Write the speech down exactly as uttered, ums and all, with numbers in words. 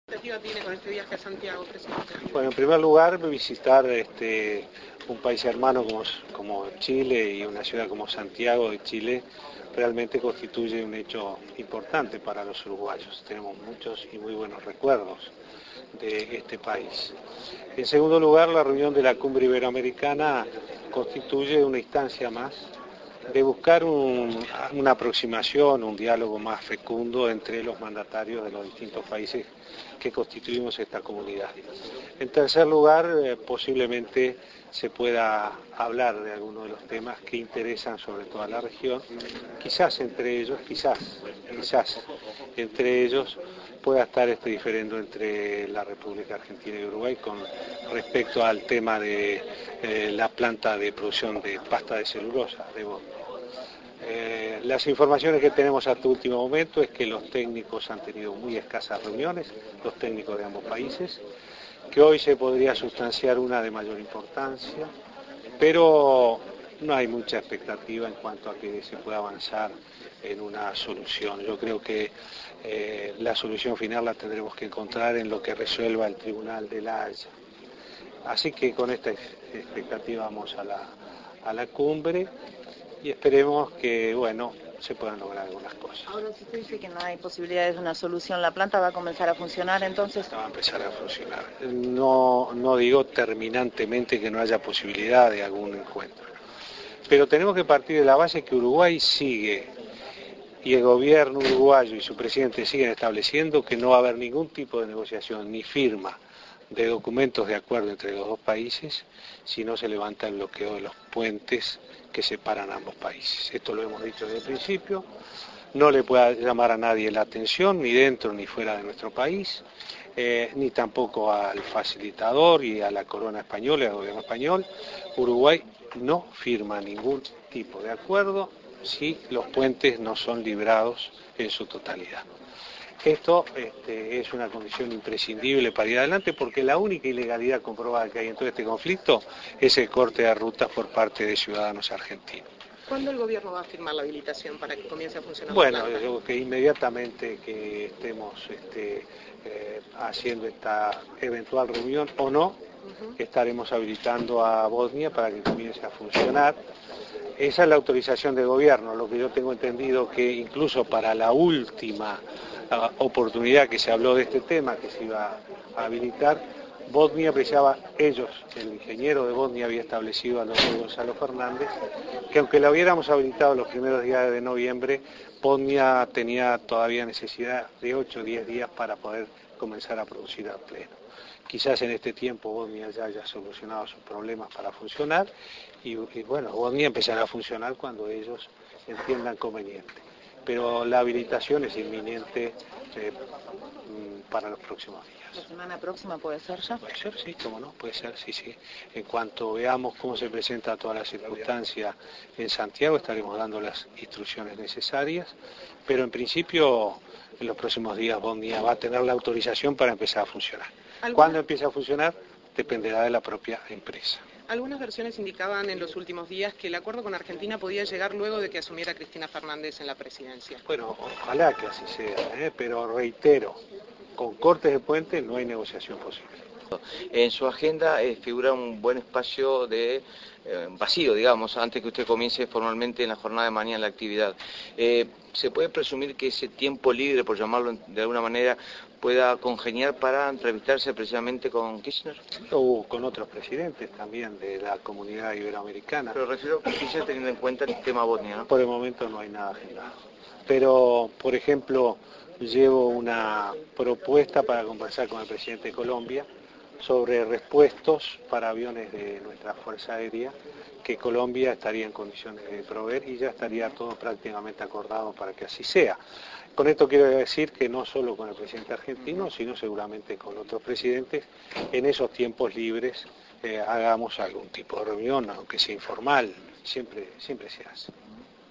¿Qué expectativa tiene con este viaje a Santiago, presidente? Bueno, en primer lugar, visitar este, un país hermano como, como Chile y una ciudad como Santiago de Chile realmente constituye un hecho importante para los uruguayos. Tenemos muchos y muy buenos recuerdos de este país. En segundo lugar, la reunión de la Cumbre Iberoamericana constituye una instancia más de buscar un, una aproximación, un diálogo más fecundo entre los mandatarios de los distintos países que constituimos esta comunidad. En tercer lugar, eh, posiblemente se pueda hablar de algunos de los temas que interesan sobre toda la región, quizás entre ellos, quizás, quizás entre ellos pueda estar este diferendo entre la República Argentina y Uruguay con respecto al tema de eh, la planta de producción de pasta de celulosa de Bodnia. Eh, las informaciones que tenemos hasta último momento es que los técnicos han tenido muy escasas reuniones, los técnicos de ambos países, que hoy se podría sustanciar una de mayor importancia, pero no hay mucha expectativa en cuanto a que se pueda avanzar en una solución. Yo creo que eh, la solución final la tendremos que encontrar en lo que resuelva el Tribunal de la Haya. Así que con esta expectativa vamos a la, a la cumbre y esperemos que, bueno, se puedan lograr algunas cosas. Ahora, si usted dice que no hay posibilidades de una solución, ¿la planta va a comenzar a funcionar entonces? Va a empezar a funcionar. No, no digo terminantemente que no haya posibilidad de algún encuentro, pero tenemos que partir de la base que Uruguay sigue, y el gobierno uruguayo y su presidente siguen estableciendo que no va a haber ningún tipo de negociación ni firma de documentos de acuerdo entre los dos países si no se levanta el bloqueo de los puentes que separan ambos países. Esto lo hemos dicho desde el principio, no le puede llamar a nadie la atención, ni dentro ni fuera de nuestro país, eh, ni tampoco al facilitador y a la corona española y al gobierno español. Uruguay no firma ningún tipo de acuerdo si los puentes no son librados en su totalidad. Esto este, es una condición imprescindible para ir adelante porque la única ilegalidad comprobada que hay en todo este conflicto es el corte de rutas por parte de ciudadanos argentinos. ¿Cuándo el gobierno va a firmar la habilitación para que comience a funcionar? Bueno, yo creo que inmediatamente que estemos este, eh, haciendo esta eventual reunión o no, uh-huh. estaremos habilitando a Bodnia para que comience a funcionar. Esa es la autorización del gobierno, lo que yo tengo entendido que incluso para la última uh, oportunidad que se habló de este tema, que se iba a habilitar, Bodnia apreciaba, ellos, el ingeniero de Bodnia había establecido al doctor Gonzalo Fernández, que aunque la hubiéramos habilitado los primeros días de noviembre, Bodnia tenía todavía necesidad de ocho o diez días para poder comenzar a producir al pleno. Quizás en este tiempo Bodnia ya haya solucionado sus problemas para funcionar y, y bueno, Bodnia empezará a funcionar cuando ellos entiendan conveniente. Pero la habilitación es inminente eh, para los próximos días. ¿La semana próxima puede ser ya? Puede ser, sí, cómo no, puede ser, sí, sí. En cuanto veamos cómo se presenta toda la circunstancia en Santiago, estaremos dando las instrucciones necesarias, pero en principio en los próximos días Bodnia va a tener la autorización para empezar a funcionar. ¿Cuándo empieza a funcionar? Dependerá de la propia empresa. Algunas versiones indicaban en los últimos días que el acuerdo con Argentina podía llegar luego de que asumiera Cristina Fernández en la presidencia. Bueno, ojalá que así sea, ¿eh? Pero reitero, con cortes de puente no hay negociación posible. En su agenda eh, figura un buen espacio de eh, vacío, digamos, antes que usted comience formalmente en la jornada de mañana la actividad. Eh, ¿Se puede presumir que ese tiempo libre, por llamarlo de alguna manera, pueda congeniar para entrevistarse precisamente con Kirchner? O con otros presidentes también de la comunidad iberoamericana. Pero refiero a Kirchner teniendo en cuenta el tema Bodnia, ¿no? Por el momento no hay nada agendado. Pero, por ejemplo, llevo una propuesta para conversar con el presidente de Colombia sobre repuestos para aviones de nuestra Fuerza Aérea que Colombia estaría en condiciones de proveer y ya estaría todo prácticamente acordado para que así sea. Con esto quiero decir que no solo con el presidente argentino, sino seguramente con otros presidentes, en esos tiempos libres eh, hagamos algún tipo de reunión, aunque sea informal, siempre, siempre se hace.